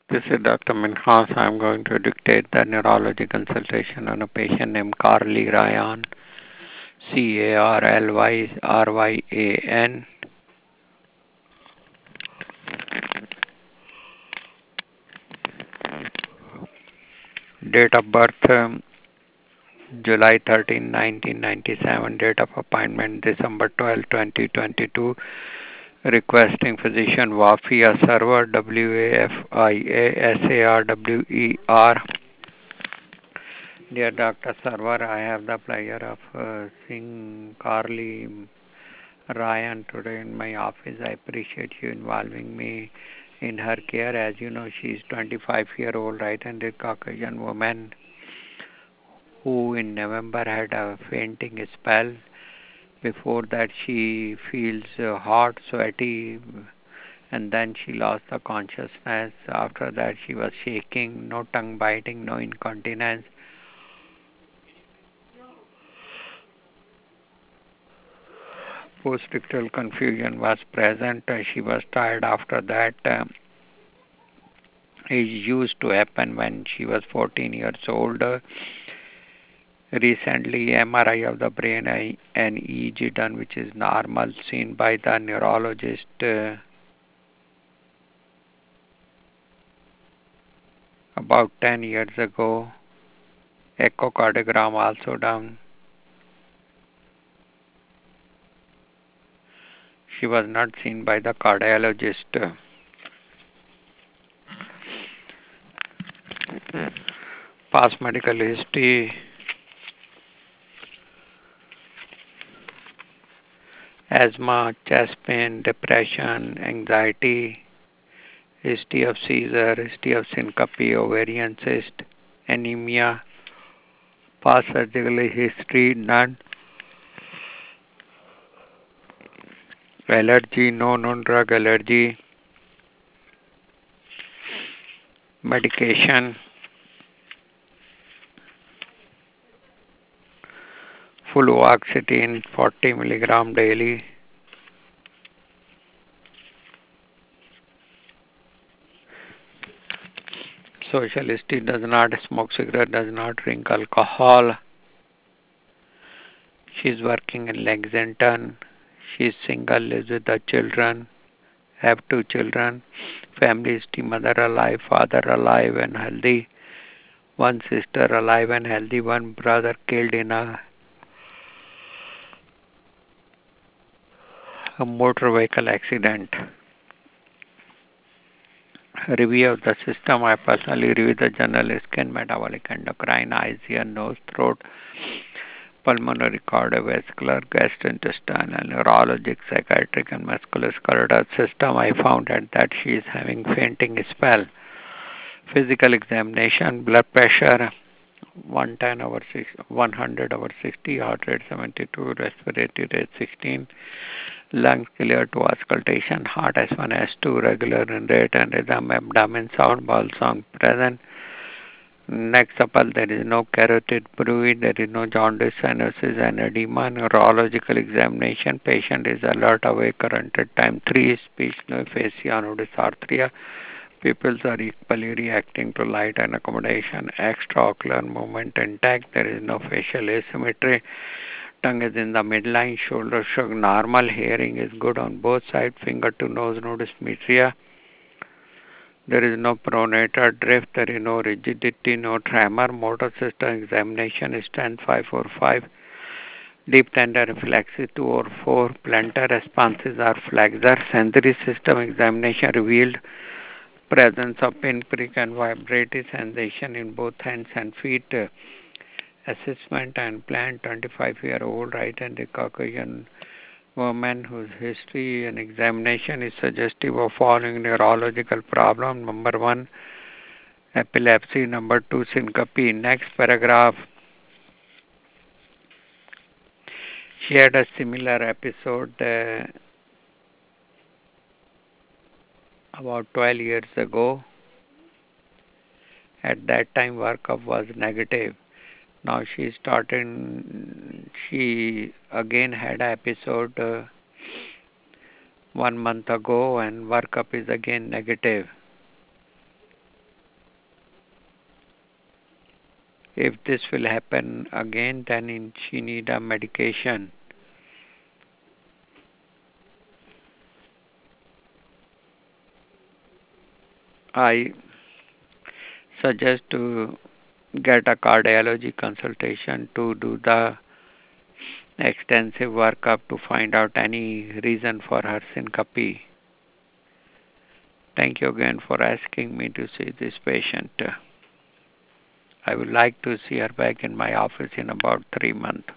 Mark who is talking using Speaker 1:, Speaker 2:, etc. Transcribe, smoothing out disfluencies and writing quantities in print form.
Speaker 1: This is Dr. Minhas. I'm going to dictate the neurology consultation on a patient named Carly Ryan, Carlyryan. Date of birth July 13, 1997. Date of appointment December 12, 2022. Requesting physician Wafia Sarwar, Wafia Sarwer. Dear Dr. Sarwar, I have the pleasure of seeing Carly Ryan today in my office. I appreciate you involving me in her care. As you know, she is 25-year-old right-handed Caucasian woman who in November had a fainting spell. Before that, she feels hot, sweaty, and then she lost the consciousness. After that, she was shaking, no tongue biting, no incontinence. Postictal confusion was present. She was tired after that. It used to happen when she was 14 years old. Recently, MRI of the brain and EEG done, which is normal, seen by the neurologist about 10 years ago. Echocardiogram also done. She was not seen by the cardiologist. Past medical history: asthma, chest pain, depression, anxiety, history of seizure, history of syncope, ovarian cyst, anemia, past surgical history, none, allergy, no known drug allergy, medication, fluoxetine 40 milligram daily, social history: does not smoke cigarette, does not drink alcohol. She is working in Lexington. She is single, lives with the children, have 2 children. Family history: mother alive, father alive and healthy, one sister alive and healthy, one brother killed in a motor vehicle accident. Review of the system: I personally review the general skin, metabolic, endocrine, eyes, ear, nose, throat, pulmonary, cardiovascular, gastrointestinal, neurologic, psychiatric, and musculoskeletal system. I found out that she is having fainting spell. Physical examination: blood pressure 110 over 100 over 60, heart rate 72, respiratory rate 16, lungs clear to auscultation, heart S1, S2, regular in rate and rhythm, abdomen sound, bowel sound present. Next supple, there is no carotid bruit, there is no jaundice, cyanosis, and edema. Neurological examination: patient is alert, awake, current at time 3, speech, no aphasia, no dysarthria. Pupils are equally reacting to light and accommodation. Extraocular movement intact, there is no facial asymmetry. Tongue is in the midline, shoulder shrug normal, hearing is good on both sides, finger to nose, no dysmetria. There is no pronator drift, there is no rigidity, no tremor. Motor system examination: strength 545, deep tender reflexes 2 or 4, plantar responses are flexor. Sensory system examination revealed presence of pinprick and vibratory sensation in both hands and feet. Assessment and plan: 25-year-old right-handed Caucasian woman whose history and examination is suggestive of following neurological problem. Number 1, epilepsy. Number 2, syncope. Next paragraph: she had a similar episode about 12 years ago. At that time, workup was negative. Now she again had an episode 1 month ago and workup is again negative. If this will happen again, then she need a medication. I suggest to get a cardiology consultation to do the extensive workup to find out any reason for her syncope. Thank you again for asking me to see this patient. I would like to see her back in my office in about 3 months.